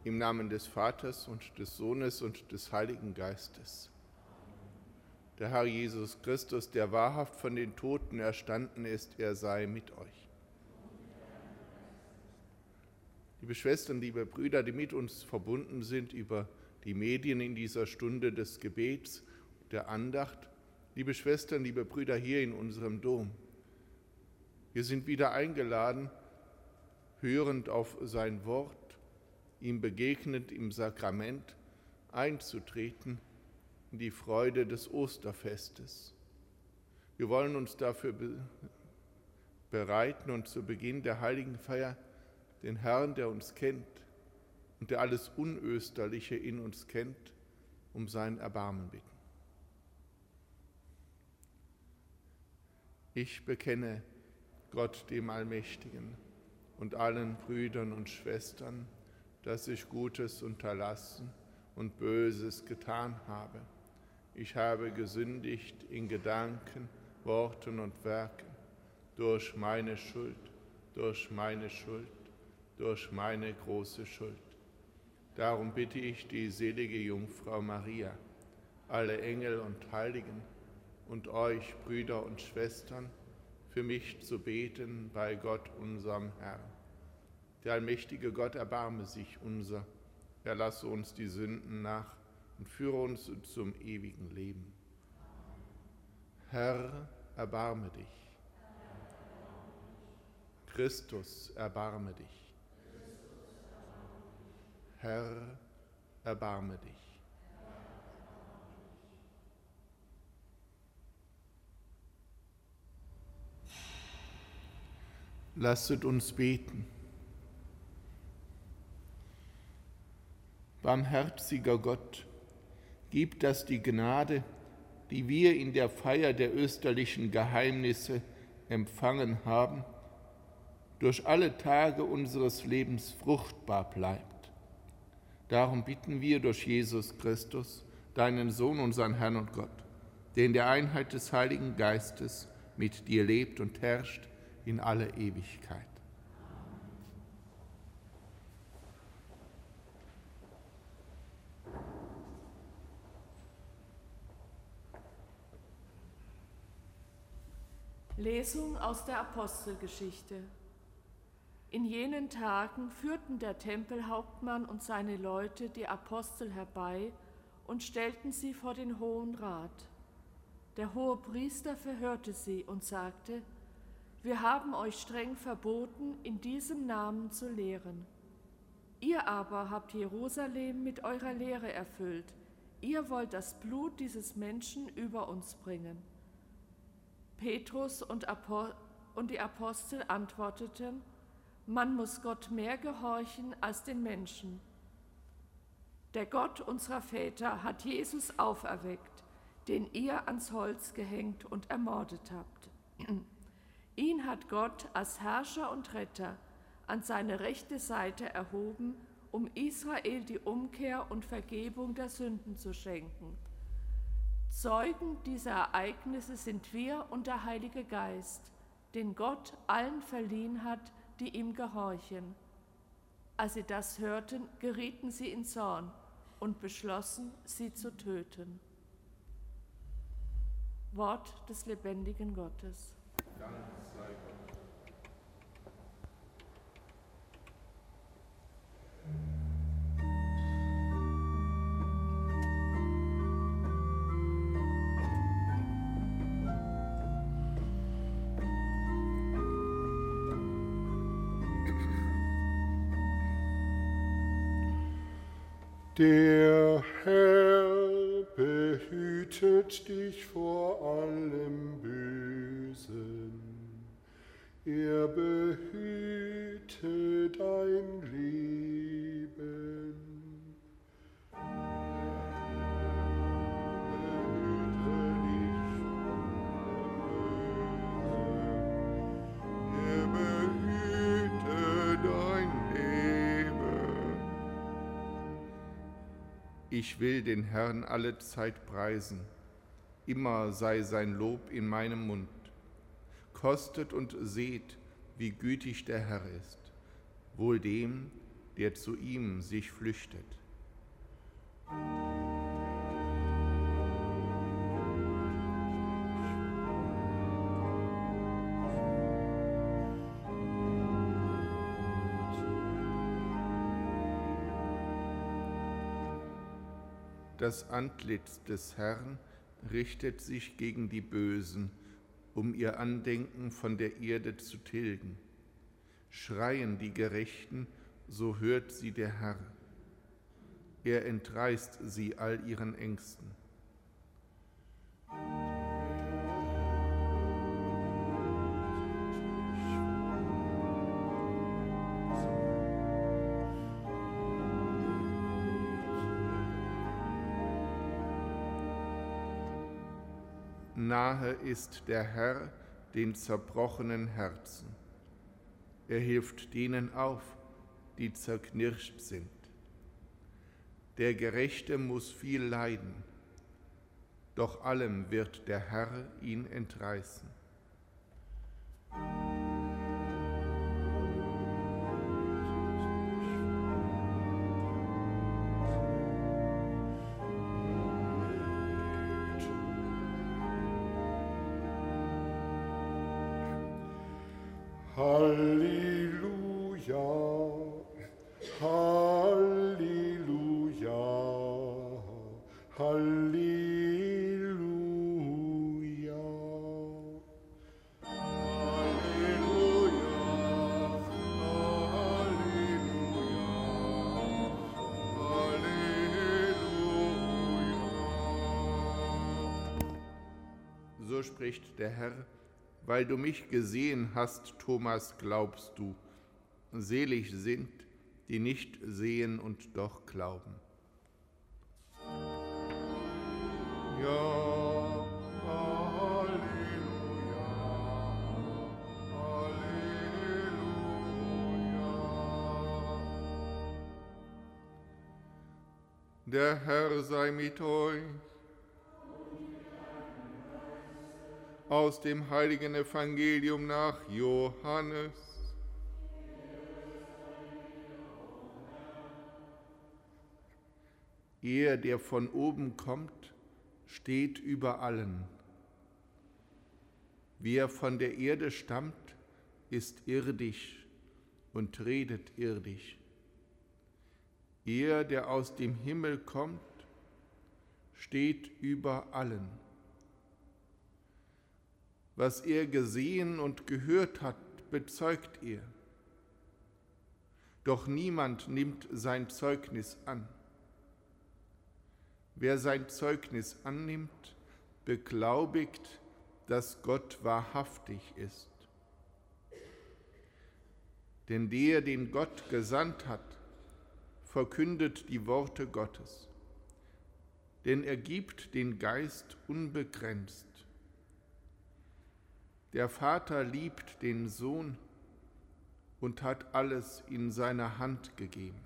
Im Namen des Vaters und des Sohnes und des Heiligen Geistes. Der Herr Jesus Christus, der wahrhaft von den Toten erstanden ist, er sei mit euch. Liebe Schwestern, liebe Brüder, die mit uns verbunden sind über die Medien in dieser Stunde des Gebets, der Andacht, liebe Schwestern, liebe Brüder hier in unserem Dom, wir sind wieder eingeladen, hörend auf sein Wort, ihm begegnend im Sakrament einzutreten in die Freude des Osterfestes. Wir wollen uns dafür bereiten und zu Beginn der heiligen Feier den Herrn, der uns kennt und der alles Unösterliche in uns kennt, um sein Erbarmen bitten. Ich bekenne Gott, dem Allmächtigen, und allen Brüdern und Schwestern, dass ich Gutes unterlassen und Böses getan habe. Ich habe gesündigt in Gedanken, Worten und Werken, durch meine Schuld, durch meine große Schuld. Darum bitte ich die selige Jungfrau Maria, alle Engel und Heiligen und euch, Brüder und Schwestern, für mich zu beten bei Gott, unserem Herrn. Der allmächtige Gott erbarme sich unser, er lasse uns die Sünden nach und führe uns zum ewigen Leben. Herr, erbarme dich. Christus, erbarme dich. Herr, erbarme dich. Lasset uns beten. Barmherziger Gott, gib, dass die Gnade, die wir in der Feier der österlichen Geheimnisse empfangen haben, durch alle Tage unseres Lebens fruchtbar bleibt. Darum bitten wir durch Jesus Christus, deinen Sohn, unseren Herrn und Gott, der in der Einheit des Heiligen Geistes mit dir lebt und herrscht in alle Ewigkeit. Lesung aus der Apostelgeschichte. In jenen Tagen führten der Tempelhauptmann und seine Leute die Apostel herbei und stellten sie vor den Hohen Rat. Der Hohepriester verhörte sie und sagte: Wir haben euch streng verboten, in diesem Namen zu lehren. Ihr aber habt Jerusalem mit eurer Lehre erfüllt. Ihr wollt das Blut dieses Menschen über uns bringen. Petrus und die Apostel antworteten: Man muss Gott mehr gehorchen als den Menschen. Der Gott unserer Väter hat Jesus auferweckt, den ihr ans Holz gehängt und ermordet habt. Ihn hat Gott als Herrscher und Retter an seine rechte Seite erhoben, um Israel die Umkehr und Vergebung der Sünden zu schenken. Zeugen dieser Ereignisse sind wir und der Heilige Geist, den Gott allen verliehen hat, die ihm gehorchen. Als sie das hörten, gerieten sie in Zorn und beschlossen, sie zu töten. Wort des lebendigen Gottes. Dank sei Gott. Der Herr behütet dich vor allem Bösen. Er behüte dein Leben. Er behüte dein Leben. Ich will den Herrn alle Zeit preisen, immer sei sein Lob in meinem Mund. Kostet und seht, wie gütig der Herr ist, wohl dem, der zu ihm sich flüchtet. Das Antlitz des Herrn richtet sich gegen die Bösen, um ihr Andenken von der Erde zu tilgen. Schreien die Gerechten, so hört sie der Herr. Er entreißt sie all ihren Ängsten. Nahe ist der Herr den zerbrochenen Herzen. Er hilft denen auf, die zerknirscht sind. Der Gerechte muss viel leiden, doch allem wird der Herr ihn entreißen. Halleluja, Halleluja, Halleluja. So spricht der Herr: Weil du mich gesehen hast, Thomas, glaubst du. Selig sind, die nicht sehen und doch glauben. Ja, Halleluja, Halleluja. Der Herr sei mit euch. Aus dem heiligen Evangelium nach Johannes. Er, der von oben kommt, steht über allen. Wer von der Erde stammt, ist irdisch und redet irdisch. Er, der aus dem Himmel kommt, steht über allen. Was er gesehen und gehört hat, bezeugt er. Doch niemand nimmt sein Zeugnis an. Wer sein Zeugnis annimmt, beglaubigt, dass Gott wahrhaftig ist. Denn der, den Gott gesandt hat, verkündet die Worte Gottes. Denn er gibt den Geist unbegrenzt. Der Vater liebt den Sohn und hat alles in seine Hand gegeben.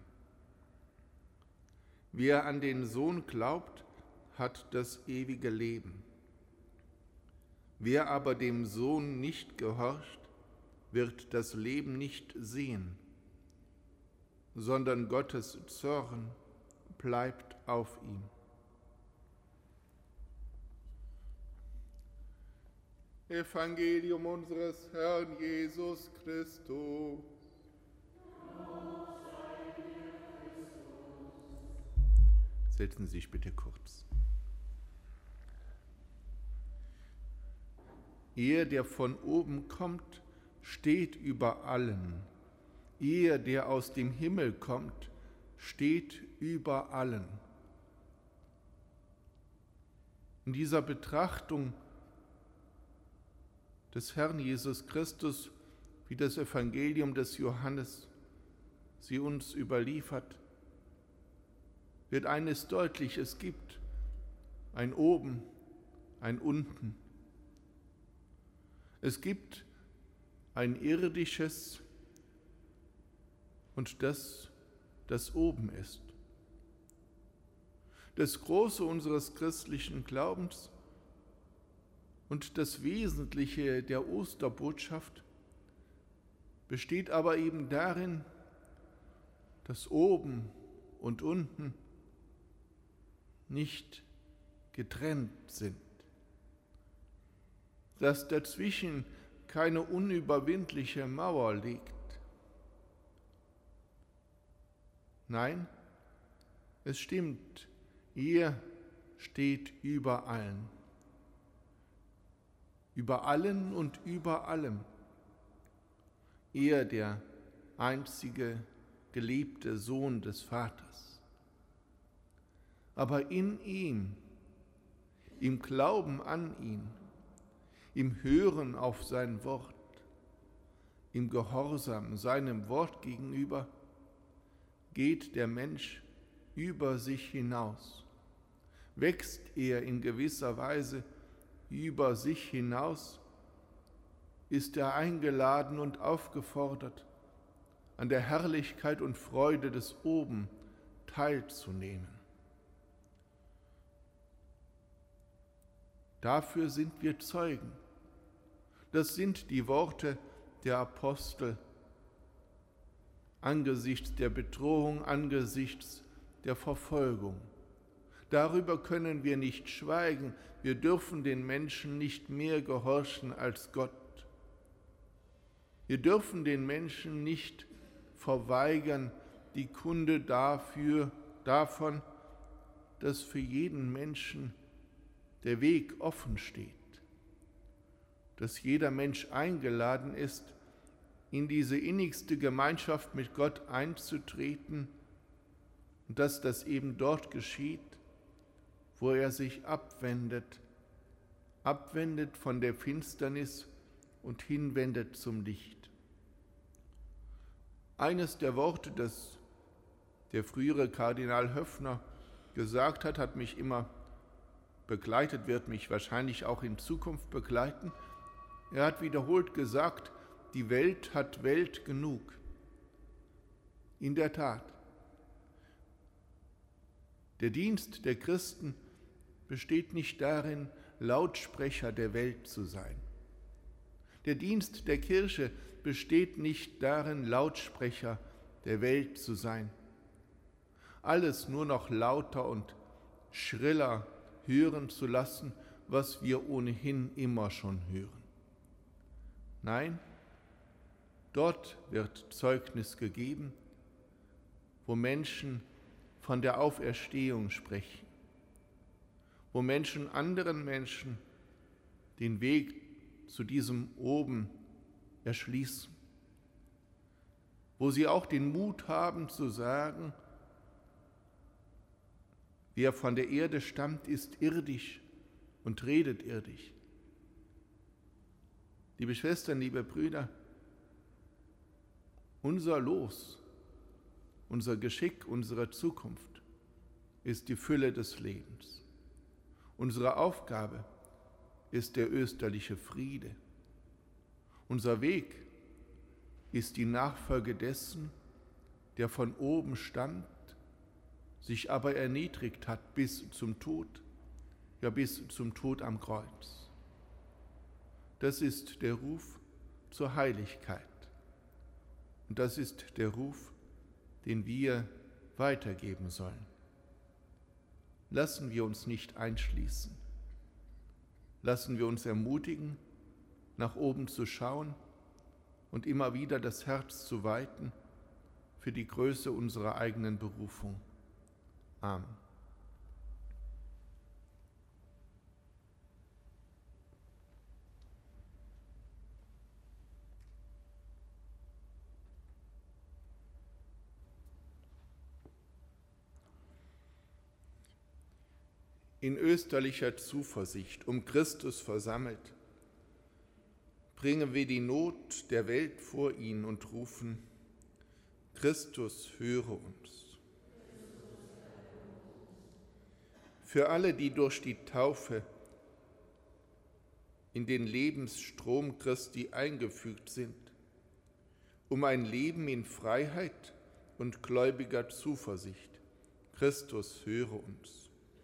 Wer an den Sohn glaubt, hat das ewige Leben. Wer aber dem Sohn nicht gehorcht, wird das Leben nicht sehen, sondern Gottes Zorn bleibt auf ihm. Evangelium unseres Herrn Jesus Christus. Setzen Sie sich bitte kurz. Er, der von oben kommt, steht über allen. Er, der aus dem Himmel kommt, steht über allen. In dieser Betrachtung des Herrn Jesus Christus, wie das Evangelium des Johannes sie uns überliefert, wird eines deutlich: Es gibt ein Oben, ein Unten. Es gibt ein Irdisches und das oben ist. Das Große unseres christlichen Glaubens und das Wesentliche der Osterbotschaft besteht aber eben darin, dass oben und unten nicht getrennt sind, dass dazwischen keine unüberwindliche Mauer liegt. Nein, es stimmt, er steht über allen. Über allen und über allem. Er, der einzige geliebte Sohn des Vaters. Aber in ihm, im Glauben an ihn, im Hören auf sein Wort, im Gehorsam seinem Wort gegenüber, geht der Mensch über sich hinaus, wächst er in gewisser Weise über sich hinaus, ist er eingeladen und aufgefordert, an der Herrlichkeit und Freude des Oben teilzunehmen. Dafür sind wir Zeugen. Das sind die Worte der Apostel angesichts der Bedrohung, angesichts der Verfolgung. Darüber können wir nicht schweigen. Wir dürfen den Menschen nicht mehr gehorchen als Gott. Wir dürfen den Menschen nicht verweigern die Kunde davon, dass für jeden Menschen der Weg offen steht, dass jeder Mensch eingeladen ist, in diese innigste Gemeinschaft mit Gott einzutreten und dass das eben dort geschieht, wo er sich abwendet von der Finsternis und hinwendet zum Licht. Eines der Worte, das der frühere Kardinal Höffner gesagt hat mich immer begleitet, wird mich wahrscheinlich auch in Zukunft begleiten. Er hat wiederholt gesagt, die Welt hat Welt genug. In der Tat. Der Dienst der Christen besteht nicht darin, Lautsprecher der Welt zu sein. Der Dienst der Kirche besteht nicht darin, Lautsprecher der Welt zu sein. Alles nur noch lauter und schriller hören zu lassen, was wir ohnehin immer schon hören. Nein, dort wird Zeugnis gegeben, wo Menschen von der Auferstehung sprechen, wo Menschen anderen Menschen den Weg zu diesem Oben erschließen, wo sie auch den Mut haben zu sagen, wer von der Erde stammt, ist irdisch und redet irdisch. Liebe Schwestern, liebe Brüder, unser Los, unser Geschick, unsere Zukunft ist die Fülle des Lebens. Unsere Aufgabe ist der österliche Friede. Unser Weg ist die Nachfolge dessen, der von oben stammt, sich aber erniedrigt hat bis zum Tod, ja bis zum Tod am Kreuz. Das ist der Ruf zur Heiligkeit. Und das ist der Ruf, den wir weitergeben sollen. Lassen wir uns nicht einschließen. Lassen wir uns ermutigen, nach oben zu schauen und immer wieder das Herz zu weiten für die Größe unserer eigenen Berufung. Amen. In österlicher Zuversicht, um Christus versammelt, bringen wir die Not der Welt vor ihn und rufen: Christus, höre uns. Für alle, die durch die Taufe in den Lebensstrom Christi eingefügt sind, um ein Leben in Freiheit und gläubiger Zuversicht. Christus, höre uns.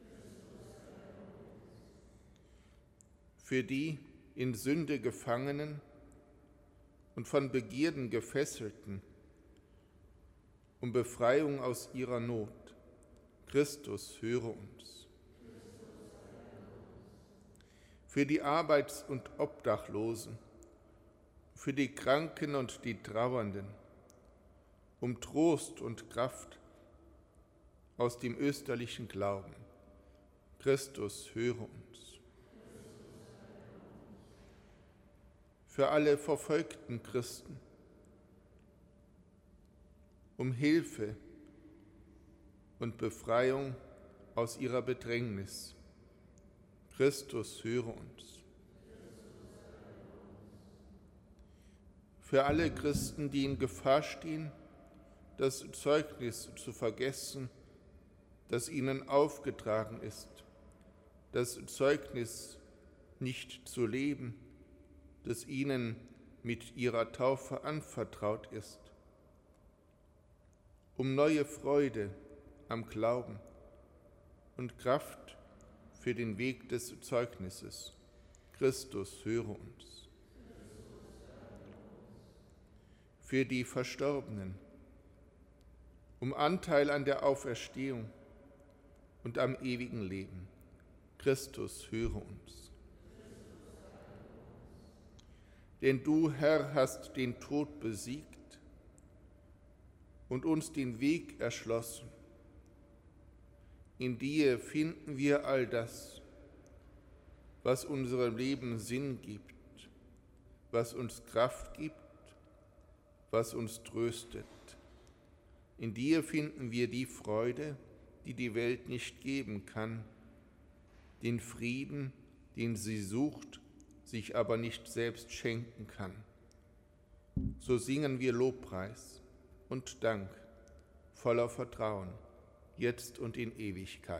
Für die in Sünde Gefangenen und von Begierden Gefesselten, um Befreiung aus ihrer Not. Christus, höre uns. Für die Arbeits- und Obdachlosen, für die Kranken und die Trauernden, um Trost und Kraft aus dem österlichen Glauben. Christus, höre uns. Für alle verfolgten Christen, um Hilfe und Befreiung aus ihrer Bedrängnis. Christus, höre uns. Für alle Christen, die in Gefahr stehen, das Zeugnis zu vergessen, das ihnen aufgetragen ist, das Zeugnis nicht zu leben, das ihnen mit ihrer Taufe anvertraut ist, um neue Freude am Glauben und Kraft für den Weg des Zeugnisses. Christus, höre uns. Für die Verstorbenen, um Anteil an der Auferstehung und am ewigen Leben. Christus, höre uns. Denn du, Herr, hast den Tod besiegt und uns den Weg erschlossen. In dir finden wir all das, was unserem Leben Sinn gibt, was uns Kraft gibt, was uns tröstet. In dir finden wir die Freude, die die Welt nicht geben kann, den Frieden, den sie sucht, sich aber nicht selbst schenken kann. So singen wir Lobpreis und Dank voller Vertrauen, jetzt und in Ewigkeit.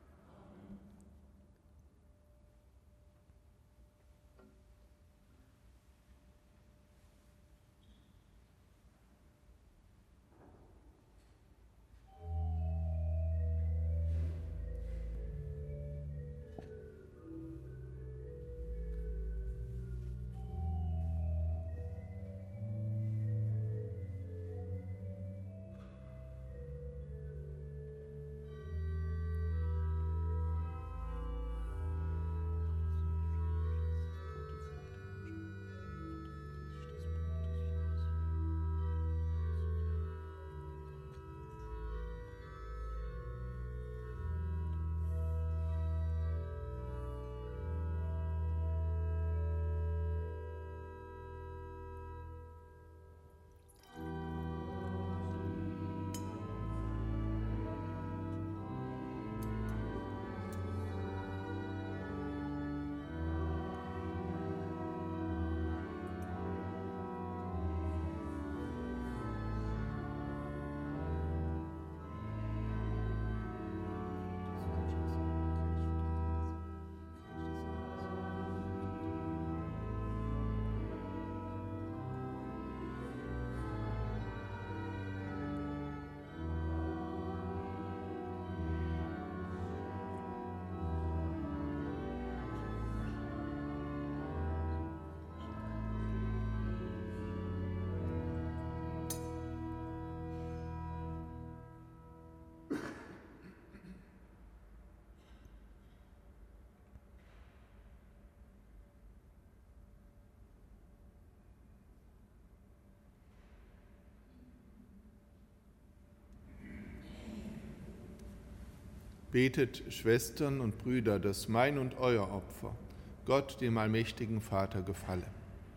Betet, Schwestern und Brüder, dass mein und euer Opfer Gott, dem allmächtigen Vater, gefalle.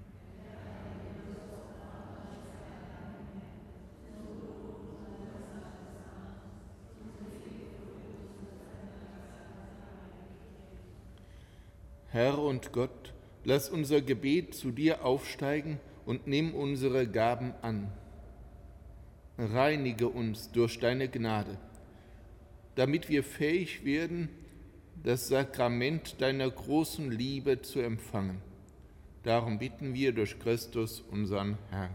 Herr und Gott, lass unser Gebet zu dir aufsteigen und nimm unsere Gaben an. Reinige uns durch deine Gnade, damit wir fähig werden, das Sakrament deiner großen Liebe zu empfangen. Darum bitten wir durch Christus, unseren Herrn.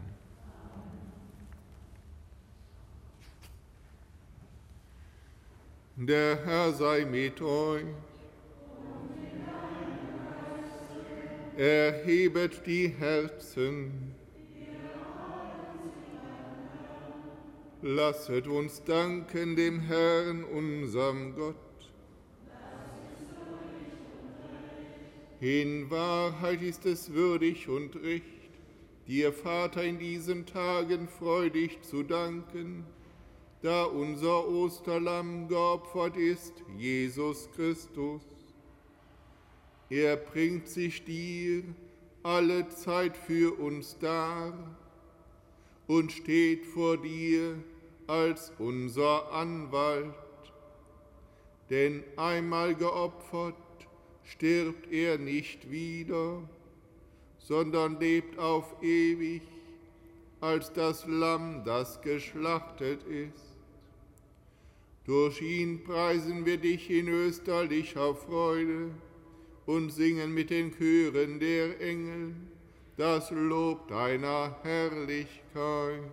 Der Herr sei mit euch. Erhebet die Herzen. Lasset uns danken dem Herrn, unserem Gott. In Wahrheit ist es würdig und recht, dir, Vater, in diesen Tagen freudig zu danken, da unser Osterlamm geopfert ist, Jesus Christus. Er bringt sich dir alle Zeit für uns dar und steht vor dir als unser Anwalt. Denn einmal geopfert, stirbt er nicht wieder, sondern lebt auf ewig als das Lamm, das geschlachtet ist. Durch ihn preisen wir dich in österlicher Freude und singen mit den Chören der Engel das Lob deiner Herrlichkeit.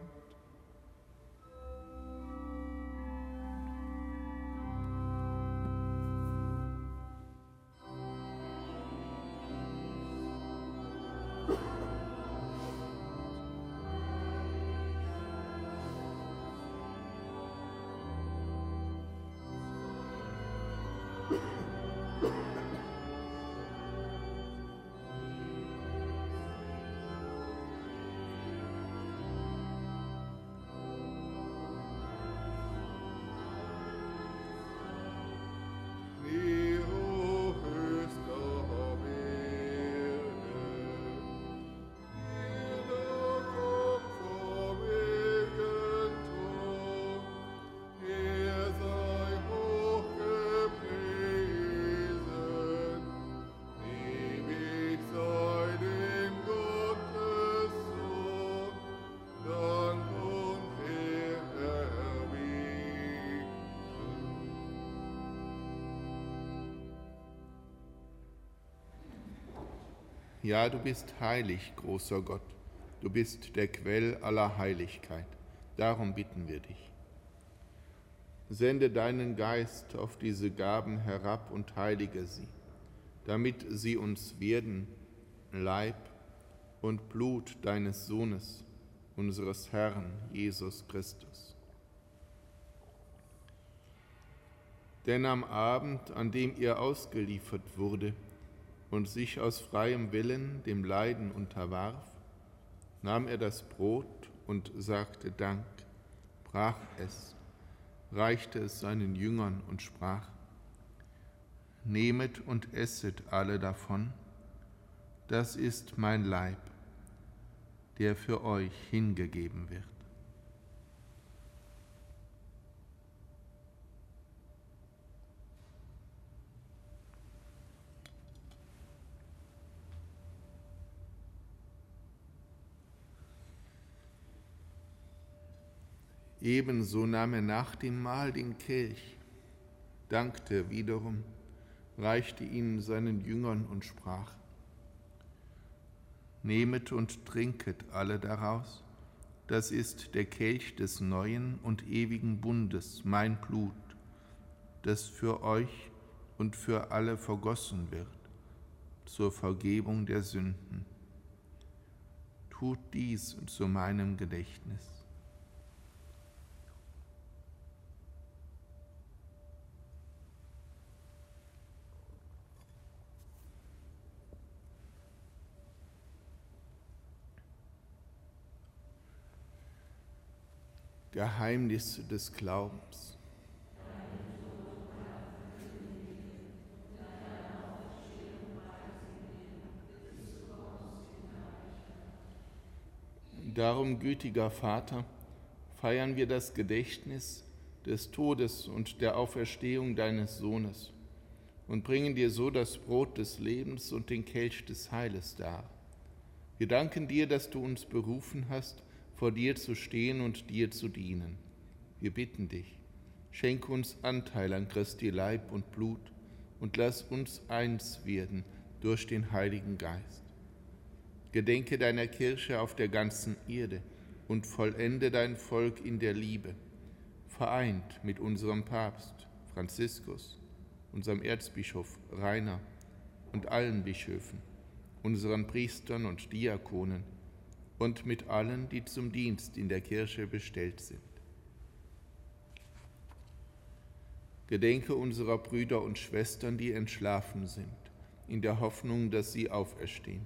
Ja, du bist heilig, großer Gott. Du bist der Quell aller Heiligkeit. Darum bitten wir dich. Sende deinen Geist auf diese Gaben herab und heilige sie, damit sie uns werden, Leib und Blut deines Sohnes, unseres Herrn Jesus Christus. Denn am Abend, an dem er ausgeliefert wurde und sich aus freiem Willen dem Leiden unterwarf, nahm er das Brot und sagte Dank, brach es, reichte es seinen Jüngern und sprach: Nehmet und esset alle davon, das ist mein Leib, der für euch hingegeben wird. Ebenso nahm er nach dem Mahl den Kelch, dankte wiederum, reichte ihn seinen Jüngern und sprach: Nehmet und trinket alle daraus, das ist der Kelch des neuen und ewigen Bundes, mein Blut, das für euch und für alle vergossen wird, zur Vergebung der Sünden. Tut dies zu meinem Gedächtnis. Geheimnis des Glaubens. Darum, gütiger Vater, feiern wir das Gedächtnis des Todes und der Auferstehung deines Sohnes und bringen dir so das Brot des Lebens und den Kelch des Heiles dar. Wir danken dir, dass du uns berufen hast, vor dir zu stehen und dir zu dienen. Wir bitten dich, schenke uns Anteil an Christi Leib und Blut und lass uns eins werden durch den Heiligen Geist. Gedenke deiner Kirche auf der ganzen Erde und vollende dein Volk in der Liebe, vereint mit unserem Papst Franziskus, unserem Erzbischof Rainer und allen Bischöfen, unseren Priestern und Diakonen, und mit allen, die zum Dienst in der Kirche bestellt sind. Gedenke unserer Brüder und Schwestern, die entschlafen sind, in der Hoffnung, dass sie auferstehen.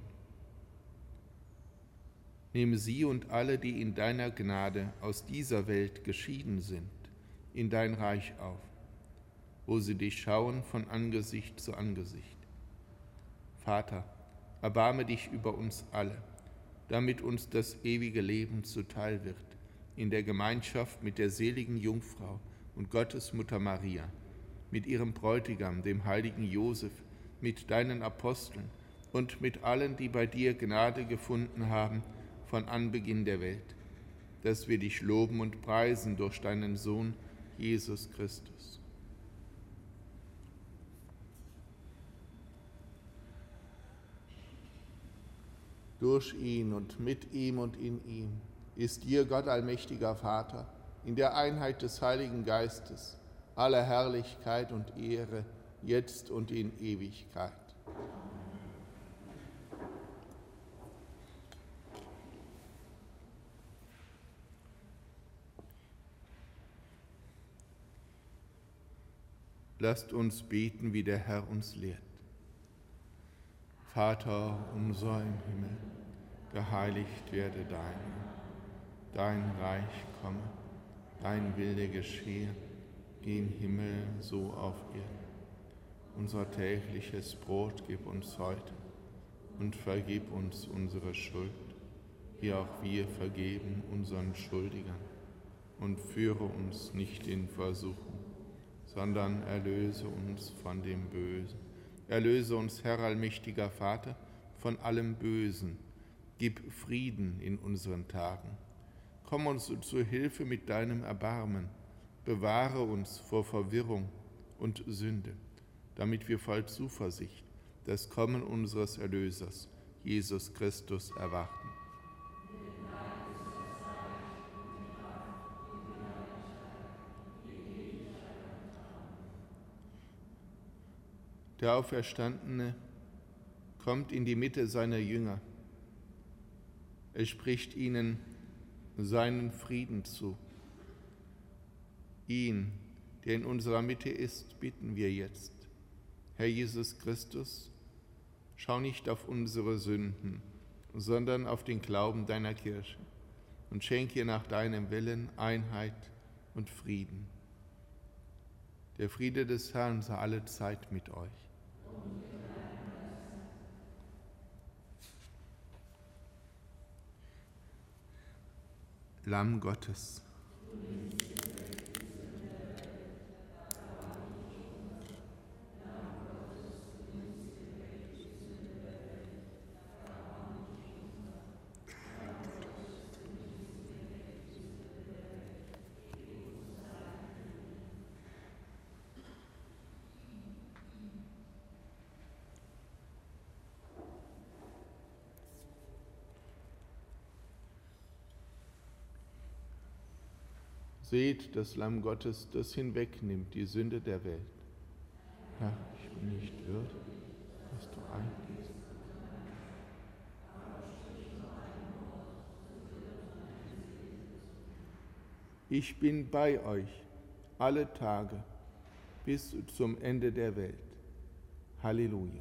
Nehme sie und alle, die in deiner Gnade aus dieser Welt geschieden sind, in dein Reich auf, wo sie dich schauen von Angesicht zu Angesicht. Vater, erbarme dich über uns alle, damit uns das ewige Leben zuteil wird, in der Gemeinschaft mit der seligen Jungfrau und Gottesmutter Maria, mit ihrem Bräutigam, dem heiligen Josef, mit deinen Aposteln und mit allen, die bei dir Gnade gefunden haben von Anbeginn der Welt, dass wir dich loben und preisen durch deinen Sohn, Jesus Christus. Durch ihn und mit ihm und in ihm ist dir, Gott allmächtiger Vater, in der Einheit des Heiligen Geistes, alle Herrlichkeit und Ehre, jetzt und in Ewigkeit. Lasst uns beten, wie der Herr uns lehrt. Vater unser im Himmel, geheiligt werde dein Reich komme, dein Wille geschehe, wie im Himmel so auf Erden. Unser tägliches Brot gib uns heute und vergib uns unsere Schuld, wie auch wir vergeben unseren Schuldigern. Und führe uns nicht in Versuchung, sondern erlöse uns von dem Bösen. Erlöse uns, Herr allmächtiger Vater, von allem Bösen. Gib Frieden in unseren Tagen. Komm uns zu Hilfe mit deinem Erbarmen. Bewahre uns vor Verwirrung und Sünde, damit wir voll Zuversicht das Kommen unseres Erlösers, Jesus Christus, erwarten. Der Auferstandene kommt in die Mitte seiner Jünger. Er spricht ihnen seinen Frieden zu. Ihn, der in unserer Mitte ist, bitten wir jetzt. Herr Jesus Christus, schau nicht auf unsere Sünden, sondern auf den Glauben deiner Kirche und schenk ihr nach deinem Willen Einheit und Frieden. Der Friede des Herrn sei alle Zeit mit euch. Lamm Gottes. Seht das Lamm Gottes, das hinwegnimmt die Sünde der Welt. Herr, ich bin nicht würdig, dass du eingehst. Ich bin bei euch alle Tage bis zum Ende der Welt. Halleluja.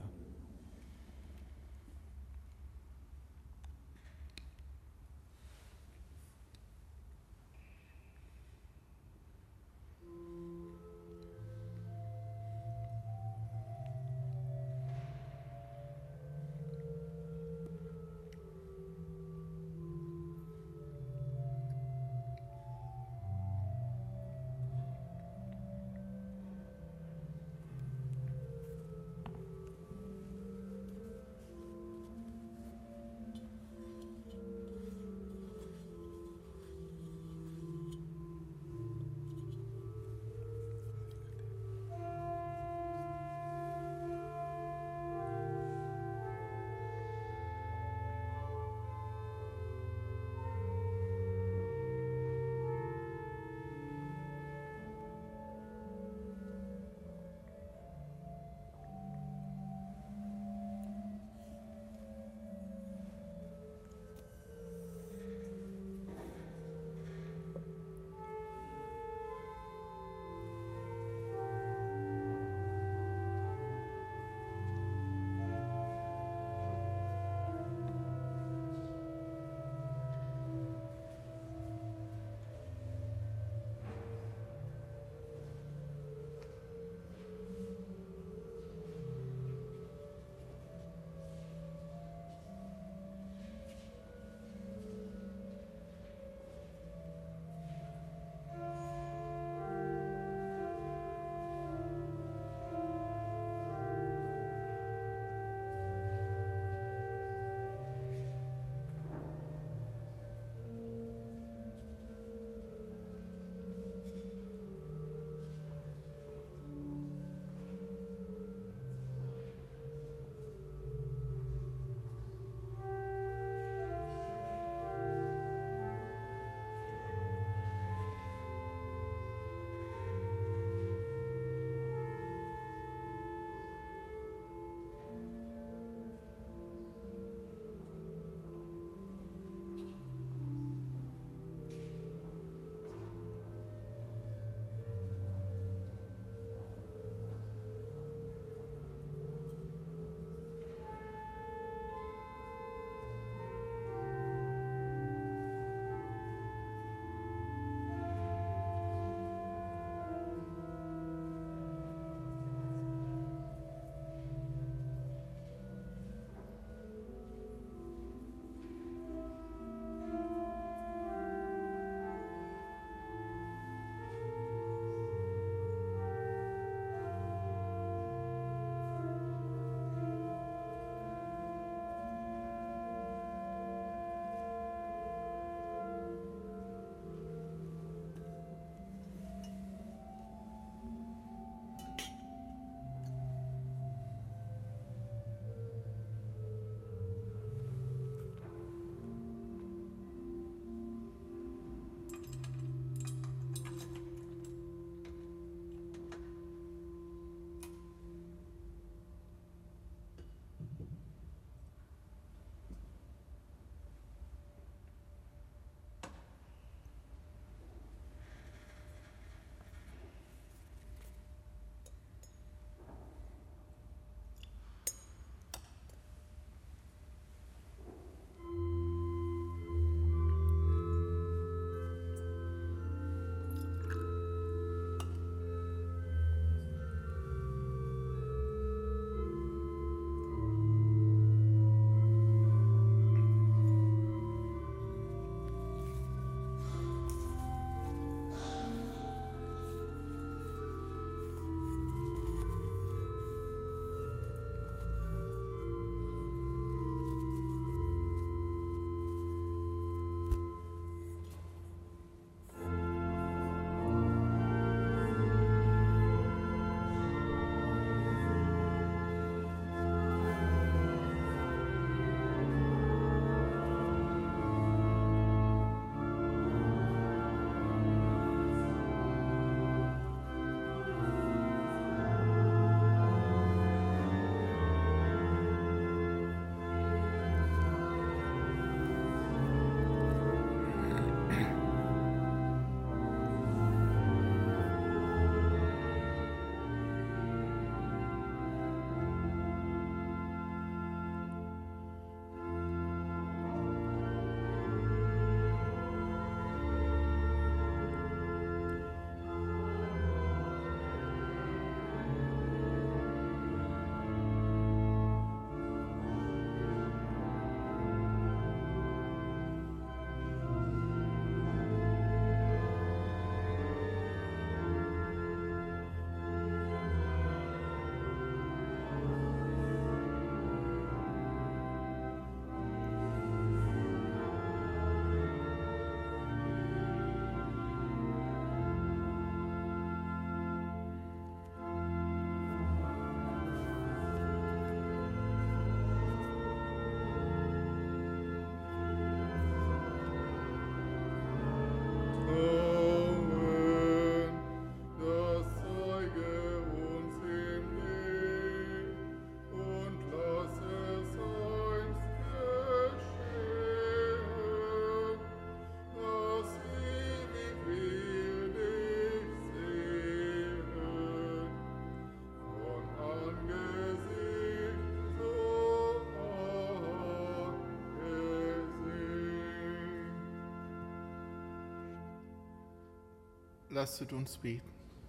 Lasset uns beten.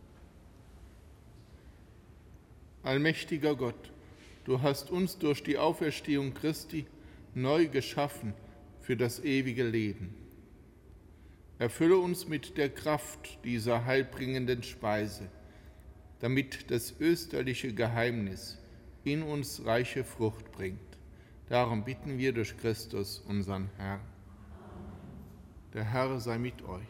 Allmächtiger Gott, du hast uns durch die Auferstehung Christi neu geschaffen für das ewige Leben. Erfülle uns mit der Kraft dieser heilbringenden Speise, damit das österliche Geheimnis in uns reiche Frucht bringt. Darum bitten wir durch Christus, unseren Herrn. Der Herr sei mit euch.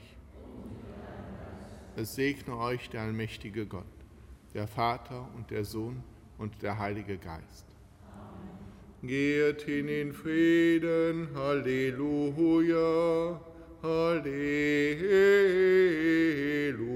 Es segne euch der allmächtige Gott, der Vater und der Sohn und der Heilige Geist. Amen. Geht hin in Frieden. Halleluja. Halleluja.